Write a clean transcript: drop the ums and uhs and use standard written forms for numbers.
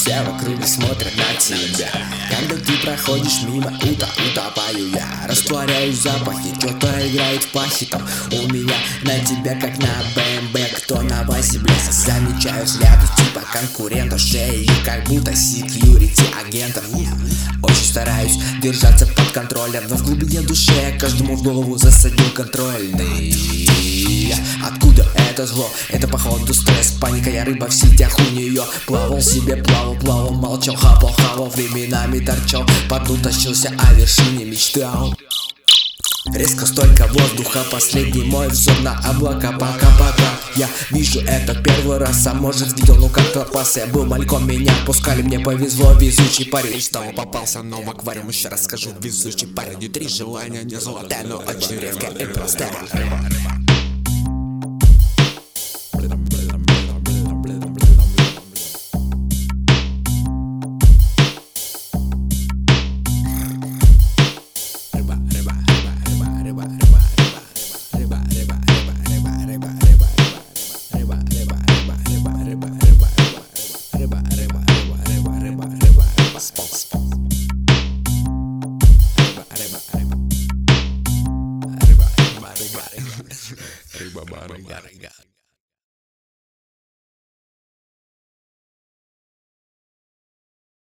все в округе смотрят на тебя. Когда ты проходишь мимо, утопаю я. Растворяюсь в запахе, что-то играет в пахе там. У меня на тебя как на БМВ, кто на басе блеск. Замечаю взгляды типа конкурентов, шею как будто секьюрити агентов. Очень стараюсь держаться под контролем, но в глубине души я каждому в голову засадил контрольный. Откуда это зло? Это походу стресс, паника, я рыба в сетях у нее. Плавал себе, плавал, молчал, хапал, временами торчал, по дну тащился, о вершине мечтал. Резко столько воздуха, последний мой взор на облака. Пока я вижу это первый раз, а может видел, ну как-то пас. Я был мальком, меня пускали, мне повезло, везучий парень. И снова попался, но в аквариум еще расскажу. Везучий парень, внутри желания не золотая, но очень редкая и простая. Рыба-рыба.